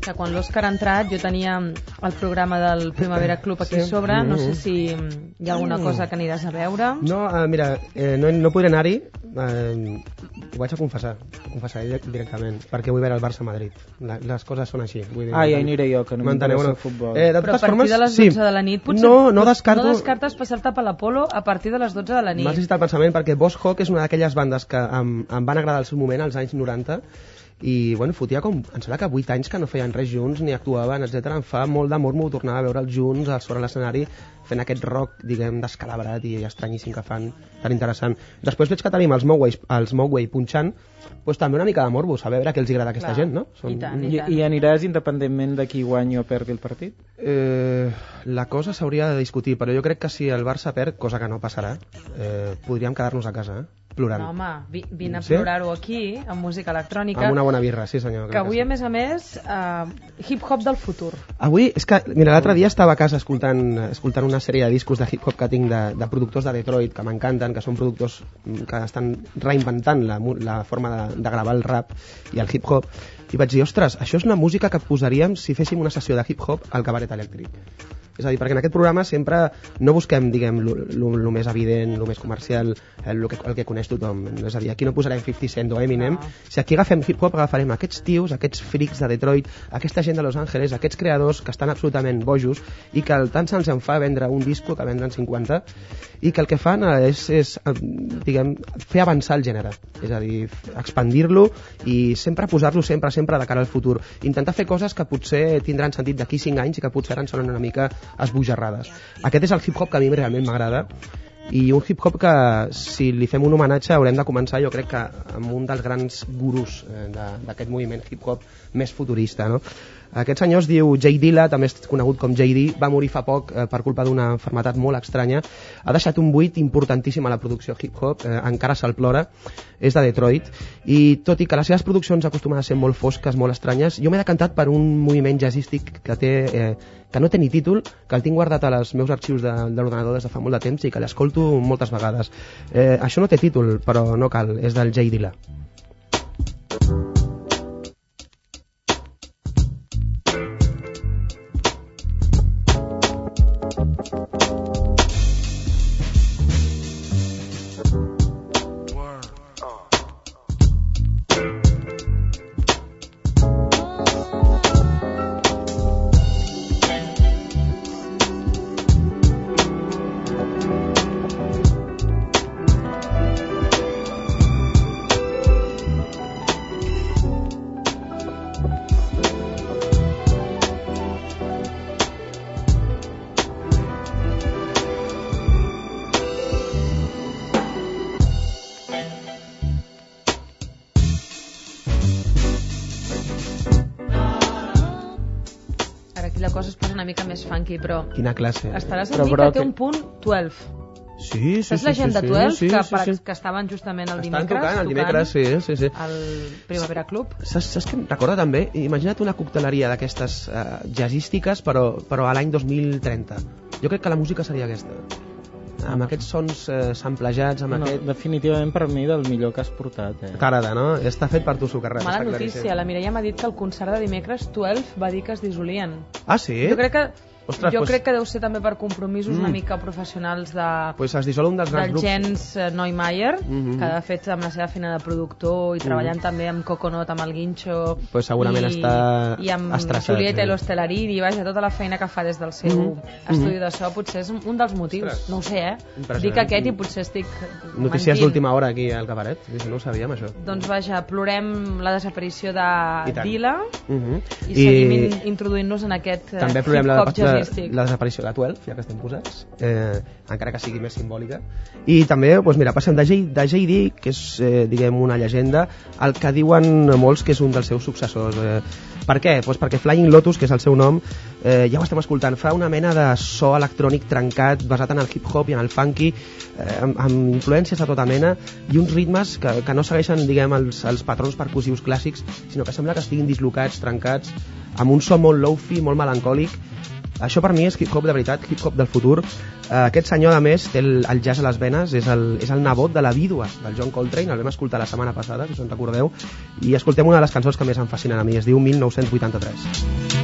que quan l'Òscar ha entrat jo tenia el programa del Primavera Club aquí a sobre, no sé si hi ha alguna cosa que aniràs a veure. No, mira, no podré anar-hi, ho vaig a confessar directament, perquè vull veure el Barça-Madrid. Les coses són així. Ja aniré jo, que no m'interessa el futbol. Però a partir de les 12 de la nit, potser no descartes passar-te per l'Apolo a partir de les 12 de la nit. M'has citat el pensament perquè Boss Hogg és una d'aquelles bandes que em van agradar al seu moment, als anys 90, i bueno, fotia com, em sembla que 8 anys que no feien res junts, ni actuaven, etc. Em fa molt d'amor m'ho tornar a veure'ls junts sobre l'escenari fent aquest rock, diguem, descalabrat i estranyíssim que fan, tan interessant. Després veig que tenim els Mogwai punxant, doncs també una mica de morbo, a veure què els agrada a aquesta gent, no? I tant. I aniràs independentment de qui guanyi o perdi el partit? La cosa s'hauria de discutir, però jo crec que si el Barça perd, cosa que no passarà, podríem quedar-nos a casa, plorant. No, home, vine a plorar-ho aquí, amb música electrònica. Amb una bona birra, sí senyor. Que avui, a més, hip-hop del futur. Avui, és que, mira, l'altre dia estava a casa escoltant una sèrie de discos de hip-hop que tinc de productors de Detroit, que m'encanten, que són productors que estan reinventant la forma de gravar el rap i el hip-hop, i vaig dir, ostres, això és una música que posaríem si féssim una sessió de hip-hop al Cabaret Elèctric. És a dir, perquè en aquest programa sempre no busquem, diguem, lo més evident, lo més comercial, el que coneix tothom. És a dir, aquí no posarem 50 Cent o Eminem. Si aquí agafem hip-hop, agafarem aquests tios, aquests freaks de Detroit, aquesta gent de Los Angeles, aquests creadors que estan absolutament bojos i que tant se'ls en fa vendre un disco que vendran 50, i que el que fan és diguem, fer avançar el gènere. És a dir, expandir-lo i sempre posar-lo sempre de cara al futur. Intentar fer coses que potser tindran sentit d'aquí 5 anys i que potser ara en sonen una mica esbojarrades. Aquest és el hip-hop que a mi realment m'agrada, i un hip-hop que, si li fem un homenatge, haurem de començar, jo crec que amb un dels grans gurus d'aquest moviment hip-hop més futurista, no? Aquest senyor es diu Jay Dilla, també és conegut com JD, va morir fa poc per culpa d'una malaltia molt estranya, ha deixat un buit importantíssim a la producció hip-hop, encara se'l plora, és de Detroit, i tot i que les seves produccions acostumen a ser molt fosques, molt estranyes, jo m'he decantat per un moviment jazzístic que no té ni títol, que el tinc guardat als meus arxius de l'ordenador des de fa molt de temps i que l'escolto moltes vegades. Això no té títol, però no cal, és del Jay Dilla. Funky, però quina classe. Estaràs a dir que té un punt 12. Sí. Saps la gent de 12 que estaven justament el dimecres sí. al Primavera Club? Saps què em recorda també? Imagina't una cocteleria d'aquestes jazzístiques però a l'any 2030. Jo crec que la música seria aquesta, amb aquests sons samplejats, amb aquest... Definitivament per mi del millor que has portat. T'agrada, no? Està fet per tu sucarrat. Mala notícia, la Mireia m'ha dit que el concert de dimecres 12 va dir que es dissolien. Ah, sí? Jo crec que deu ser també per compromisos una mica professionals es dissol un dels grans grups. Del Jens Neumeier, que de fet amb la seva feina de productor i treballant també amb Coconut, amb el Guincho, segurament està i amb estressat, Julieta i l'Ostellarini, vaja, tota la feina que fa des del seu estudi de so, potser és un dels motius. No ho sé, dic aquest i potser estic notícies d'última hora aquí al Cabaret, no ho sabíem això. Doncs vaja, plorem la desaparició de Dilla i seguim introduint-nos en aquest hip-hop jazzístic. La desaparició de 12, ja que estem posats, encara que sigui més simbòlica. I també, passem de JD, que és, diguem, una llegenda, al que diuen molts que és un dels seus successors. Per què? Perquè Flying Lotus, que és el seu nom, ja ho estem escoltant, fa una mena de so electrònic trencat, basat en el hip-hop i en el funky, amb influències de tota mena, i uns ritmes que no segueixen, diguem, els patrons percussius clàssics, sinó que sembla que estiguin dislocats, trencats, amb un so molt low-fi, molt melancòlic. Això per mi és hip-hop de veritat, hip-hop del futur. Aquest senyor, a més, té el jazz a les venes, és el nebot de la vídua del John Coltrane, el vam escoltar la setmana passada, si us en recordeu, i escoltem una de les cançons que més em fascinen a mi, es diu 1983.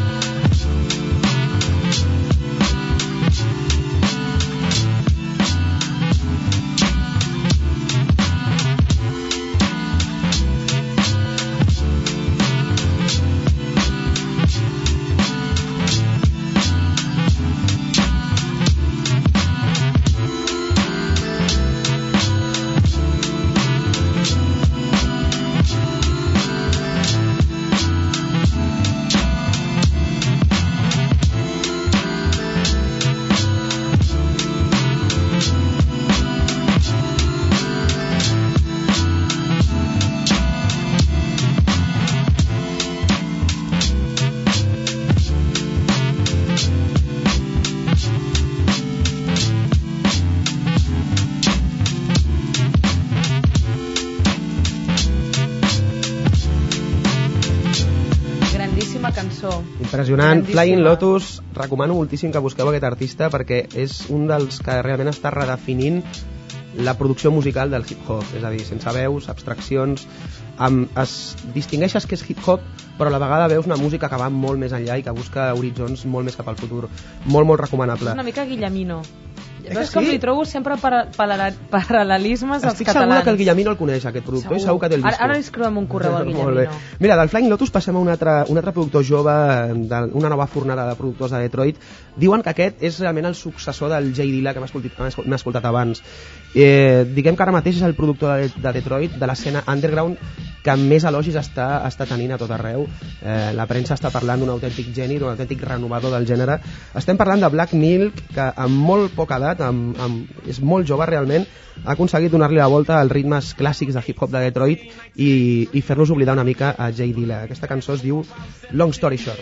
Impressionant. Flying Lotus, recomano moltíssim que busqueu aquest artista perquè és un dels que realment està redefinint la producció musical del hip-hop, és a dir, sense veus, abstraccions, es distingeixes que és hip-hop, però a la vegada veus una música que va molt més enllà i que busca horitzons molt més cap al futur. Molt, molt recomanable. És una mica Guillemino. Veus com li trobo sempre paral·lelismes als catalans. Estic segura que el Guillemino el coneix, aquest productor, i segur que té el disco. Ara li escrivem un correu al Guillemino. Mira, del Flying Lotus passem a un altre productor jove, una nova fornada de productors de Detroit. Diuen que aquest és realment el successor del Jay Dilla que m'he escoltat abans. Diguem que ara mateix és el productor de Detroit, de l'escena underground, que més elogis està tenint a tot arreu. La premsa està parlant d'un autèntic geni, d'un autèntic renovador del gènere. Estem parlant de Black Milk, que amb molt poca edat, és molt jove realment, ha aconseguit donar-li la volta als ritmes clàssics de hip-hop de Detroit i fer-nos oblidar una mica a Jay Dilla. Aquesta cançó es diu Long Story Short.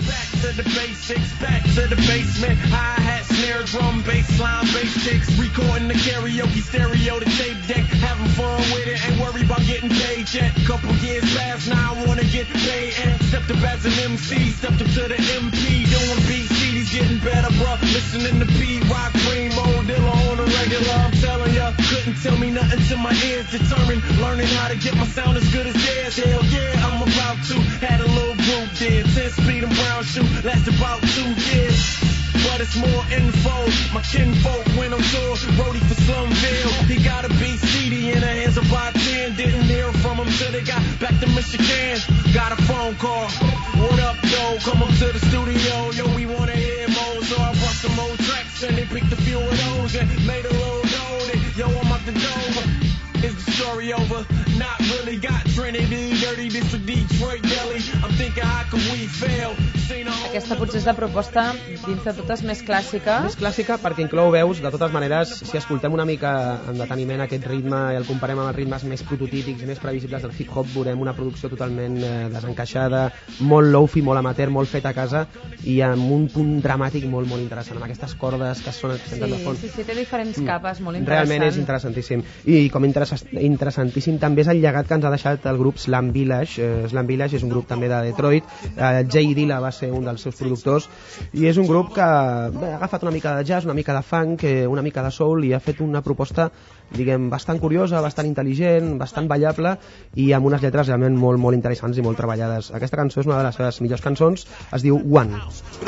Couple years past, now I wanna get paid and stepped up as an MC, stepped up to the MP, doing beat CDs, getting better, bro. Listening to P, Rock, Green, Mo, Dilla on the regular. I'm telling ya, couldn't tell me nothing till my ears determined, learning how to get my sound as good as theirs. Hell yeah, I'm about to. Had a little group there, 10 speed and brown shoe, lasted about 2 years. But it's more info. My kinfolk went on tour, roadie for Slumville. He got a beat CD in the hands of about 10. Didn't hear from him till they got back to Michigan. Got a phone call. What up, though? Come up to the studio. Yo, we wanna hear more. So I brought some old tracks and they picked a few of those and made a little dough. Yo, I'm out the door. Is the story over? Not really. Got Trinity, Dirty District, Detroit, Delhi. I'm thinking how can we fail? Aquesta potser és la proposta dins de totes més clàssica. Més clàssica perquè inclou veus, de totes maneres, si escoltem una mica amb deteniment aquest ritme i el comparem amb els ritmes més prototípics i més previsibles del hip-hop, veurem una producció totalment desencaixada, molt low-fi, molt amateur, molt feta a casa i amb un punt dramàtic molt, molt interessant, amb aquestes cordes que sonen de fons. Sí, té diferents capes, molt interessant. Realment és interessantíssim. I com interessantíssim també és el llegat que ens ha deixat el grup Slam Village. Slam Village és un grup també de Detroit. Jay Dilla va ser un dels seus productors i és un grup que ha agafat una mica de jazz, una mica de funk, una mica de soul i ha fet una proposta, diguem, bastant curiosa, bastant intel·ligent, bastant ballable i amb unes lletres realment molt, molt interessants i molt treballades. Aquesta cançó és una de les seves millors cançons, es diu One.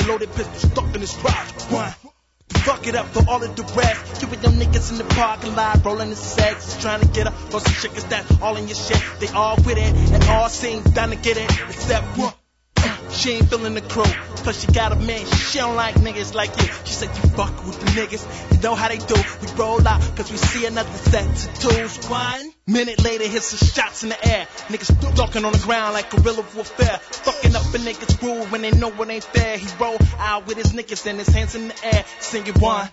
Fuck it up for all of the rest. You with them niggas in the parking lot, rolling the sex, trying to get up for some chickens that's all in your shit. They all with it, and all seem down to get it, except one. She ain't feeling the crew, plus she got a man, she don't like niggas like you. She said you fuck with the niggas, you know how they do. We roll out, cause we see another set of twos. 1 minute later, here's some shots in the air. Niggas talking on the ground like guerrilla warfare. Fucking up a nigga's groove when they know it ain't fair. He roll out with his niggas and his hands in the air, singing one.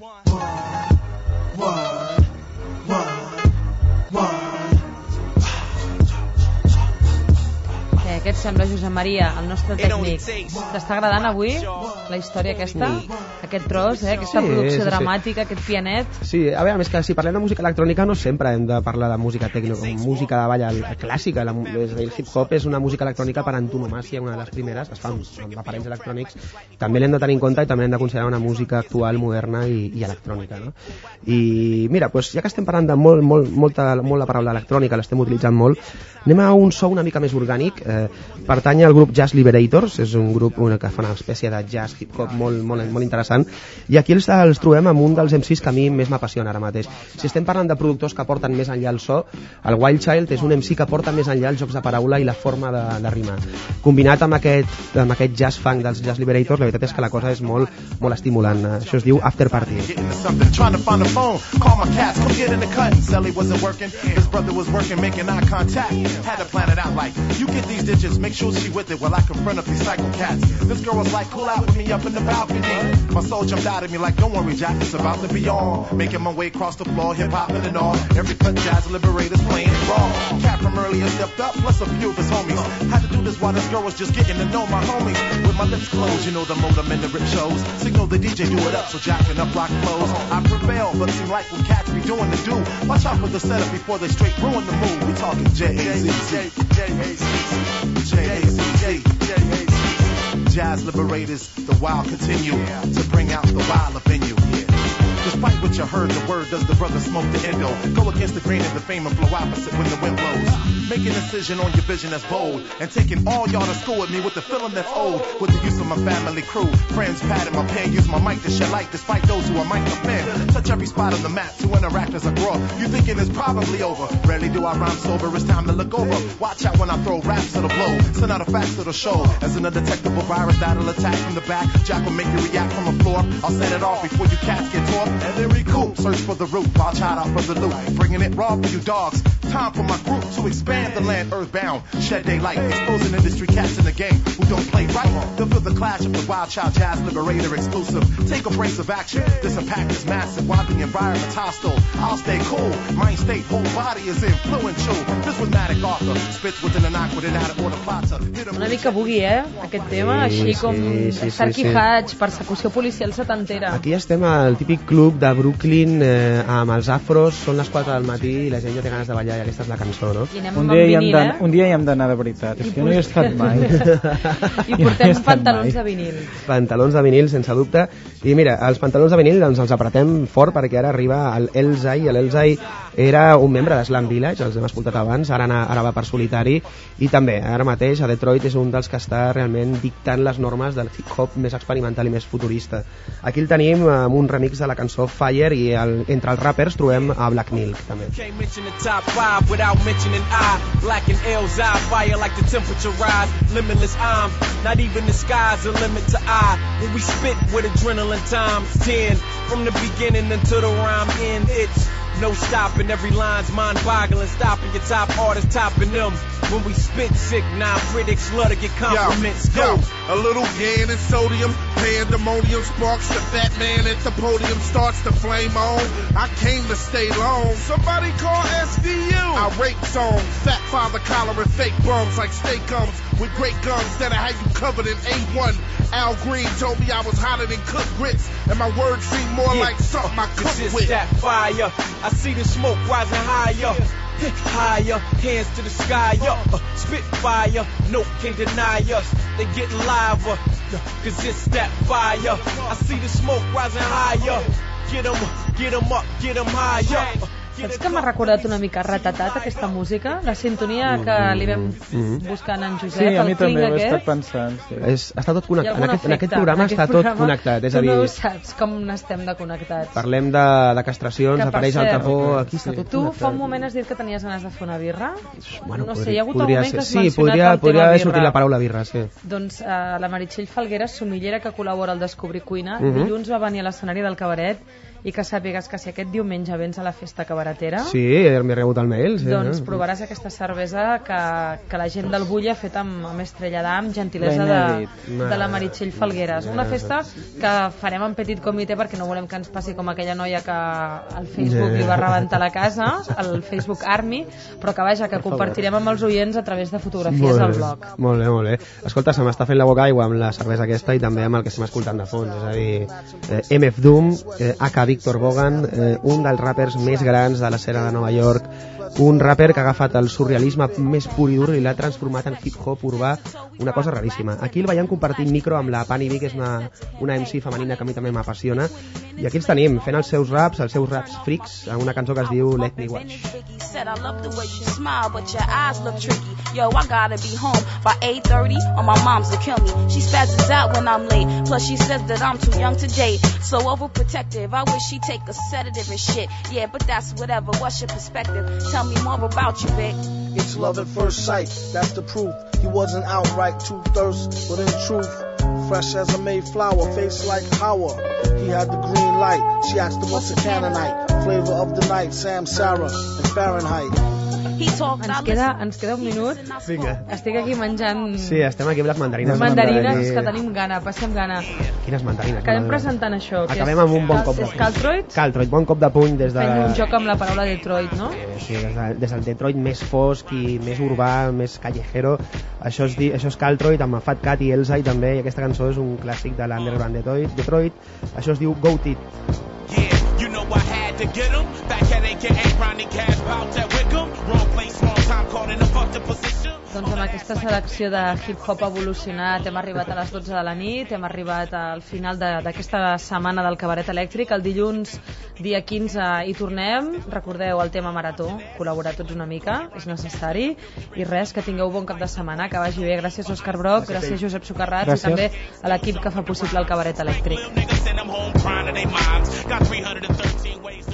què et sembla, Josep Maria, el nostre tècnic? T'està agradant avui la història aquesta? Aquest tros, aquesta producció dramàtica, aquest pianet? Sí, a veure, més que si parlem de música electrònica no sempre hem de parlar de música tecno, com música de ball clàssica. El hip-hop és una música electrònica per antonomàsia, una de les primeres, es fa amb aparells electrònics. També l'hem de tenir en compte i també l'hem de considerar una música actual, moderna i electrònica, no? I mira, doncs, ja que estem parlant de molt la paraula electrònica, l'estem utilitzant molt, anem a un so una mica més orgànic. Pertany al grup Jazz Liberators, és un grup que fa una espècie de jazz hip-hop molt interessant, i aquí els trobem amb un dels MCs que a mi més m'apassiona ara mateix. Si estem parlant de productors que porten més enllà el so, el Wild Child és un MC que porta més enllà els jocs de paraula i la forma de rimar. Combinat amb aquest jazz funk dels Jazz Liberators, la veritat és que la cosa és molt estimulant. Això es diu After Party. Had to plan it out like, you get these digits, make sure she with it while I confront up these psycho cats. This girl was like, cool out with me up in the balcony. My soul jumped out at me like, don't worry Jack, it's about to be on. Making my way across the floor, hip-hopping and all. Every cut Jazz Liberators playing it raw. Cat from earlier stepped up, plus a few of his homies. Had to do this while this girl was just getting to know my homies. With my lips closed, you know the modem in the rip shows. Signal the DJ, do it up, so jacking up rock flows. I prevail, but seem like what cats be doing to do. Watch out for the setup before they straight ruin the mood. We talking J-A-Z. Jazz Liberators, the wild continue to bring out the wild within you. Despite what you heard, the word does the brother smoke the endo. Go against the grain of the fame and flow opposite when the wind blows. Make an incision on your vision that's bold, and taking all y'all to school with me with the feeling that's old. With the use of my family crew, friends patting my pen, use my mic to shed light despite those who I might offend. Touch every spot on the map to interact as I grow. You thinking it's probably over? Rarely do I rhyme sober, it's time to look over. Watch out when I throw raps to the blow. Send out a fax to the show. As an undetectable virus that'll attack from the back. Jack will make you react from the floor. I'll set it off before you cats get taught. And then recoup, search for the root, I'll chide out for the loot. Bringing it raw for you dogs. Time for my group to expand the land earthbound. Shed daylight, exposing industry cats in the game who don't play right. They'll feel the clash of the Wild Child Jazz Liberator exclusive. Take a brace of action. This impact is massive while the environment's hostile. I'll stay cool. Mind state, whole body is influential. This was Matic Arthur. Spits within an awkward and out of order plotter. Una mica boogie, aquest tema, així com Sarky Hatch, persecució policial setantera. Aquí estem al típic club de Brooklyn amb els afros, són les 4 del matí i la gent ja té ganes de ballar i aquesta és la cançó, no? Un dia hi hem d'anar de veritat, és que no hi he estat mai. I portem pantalons de vinil. Pantalons de vinil, sense dubte. I mira, els pantalons de vinil doncs els apretem fort perquè ara arriba l'Elzai. L'Elzai era un membre de Slam Village, els hem escoltat abans, ara va per solitari, i també ara mateix a Detroit és un dels que està realment dictant les normes del hip-hop més experimental i més futurista. Aquí el tenim amb un remix de la cançó Fire i entre els rappers trobem a Black Milk també. Black and L's eye fire like the temperature rise. Limitless I'm not even the sky's a limit to I. When we spit with adrenaline times 10. From the beginning until the rhyme ends, it's no stopping. Every line's mind-boggling. Stopping your top artists, topping them. When we spit sick, now critics love to get compliments. Yo, a little gain in sodium, pandemonium sparks. The fat man at the podium starts to flame on. I came to stay long. Somebody call SVU. I rape song, fat father collar and fake bums like steak gums with great guns that I had you covered in A1. Al Green told me I was hotter than cooked grits, and my words seem more like something I cook with. That fire, I see the smoke rising higher. Higher, hands to the sky, spit fire, no can deny us. They getting liver, cause it's that fire. I see the smoke rising higher. Get 'em up, get 'em higher. Saps que m'ha recordat una mica Ratatat, aquesta música? La sintonia que li vam buscant en Josep, sí, a mi també ho he aquest. estat pensant. Sí. Està tot connectat. En aquest programa està tot connectat. És a dir, tu no saps com n'estem de connectats. Parlem de castracions, apareix el capó, aquí està tot tu connectat. fa un moment has dit que tenies ganes de fer una birra? Bueno, no sé, hi ha hagut algun moment que has sí, mencionat el podria tema haver sortit birra. la paraula birra, sí. Doncs la Meritxell Falgueras, sumillera que col·labora al Descobrir Cuina, dilluns va venir a l'escenari del cabaret, i que sàpigues que si aquest diumenge vens a la festa acabarà carretera. Sí, m'he rebut el mail. Sí, Doncs provaràs aquesta cervesa que la gent del Bull ha fet amb Estrella d'Am, gentilesa de la Meritxell Falgueres. Una festa que farem en petit comitè perquè no volem que ens passi com aquella noia que al Facebook li va rebentar la casa, al Facebook Army, però que vaja, que compartirem amb els oients a través de fotografies al blog. Molt bé, molt bé. Escolta, se m'està fent la boca aigua amb la cervesa aquesta i també amb el que estem escoltant de fons, és a dir, MF Doom, aka Victor Bogan, un dels rappers més grans de l'escena de Nova York, un rapper que ha agafat el surrealisme més pur i dur i l'ha transformat en hip-hop urbà, una cosa raríssima. Aquí el veiem compartint micro amb la Pani B, que és una MC femenina que a mi també m'apassiona, i aquí els tenim, fent els seus raps freaks, en una cançó que es diu Let Me Watch. Said I love the way you smile, but your eyes look tricky. Yo, I gotta be home by 8:30 or my mom's will kill me. She spazzes out when I'm late. Plus she says that I'm too young to date. So overprotective, I wish she'd take a sedative and shit. Yeah, but that's whatever. What's your perspective? Tell me more about you, Vic. It's love at first sight, that's the proof. He wasn't outright too thirst, but in truth, fresh as a Mayflower, face like Howard. He had the green light. She asked him what's a Canaanite. Flavor of the night, Sam Sarah and Fahrenheit. Ens queda un minut. Vinga. Estic aquí menjant... Sí, estem aquí amb les mandarines. Mandarines, que tenim gana, passem gana. Quines mandarines? Acabem presentant això. Acabem amb un bon cop de puny. És Caltroid? Caltroid, bon cop de puny des de... Fent un joc amb la paraula Detroit, no? Sí, des del Detroit més fosc i més urbà, més callejero. Això és Caltroid amb Fat Cat i Elzai també, i aquesta cançó és un clàssic de l'Underground Detroit. Això es diu Goat It. Yeah, you know I had to get him. Back at AKA Ronnie Cash, bout that Wickham. Wrong place, wrong time, caught in a fucked up position. Doncs amb aquesta selecció de hip-hop evolucionat hem arribat a les 12 de la nit, hem arribat al final d'aquesta setmana del Cabaret Elèctric. El dilluns, dia 15, hi tornem. Recordeu el tema marató, col·laborar tots una mica, és necessari. I res, que tingueu bon cap de setmana, que vagi bé. Gràcies, Òscar Broc, gràcies, Josep Socarrats, i també a l'equip que fa possible el Cabaret Elèctric.